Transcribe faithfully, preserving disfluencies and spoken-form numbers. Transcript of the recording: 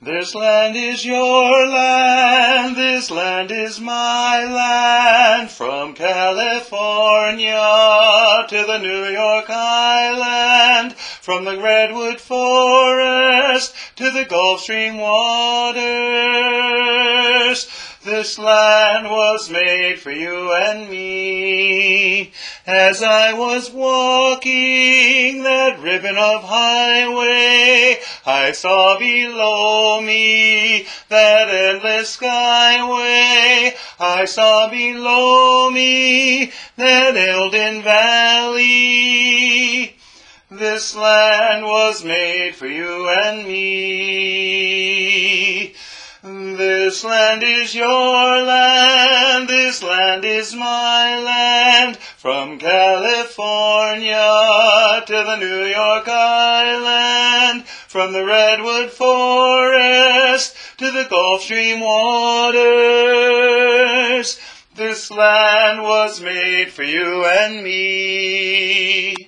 This land is your land, this land is my land, from California to the New York Island, from the redwood forest to the Gulf Stream waters. This land was made for you and me. As I was walking that ribbon of highway, I saw below me that endless skyway. I saw below me that Eildon Valley. This land was made for you and me. This land is your land, this land is my land, from California to the New York Island, from the redwood forest to the Gulf Stream waters. This land was made for you and me.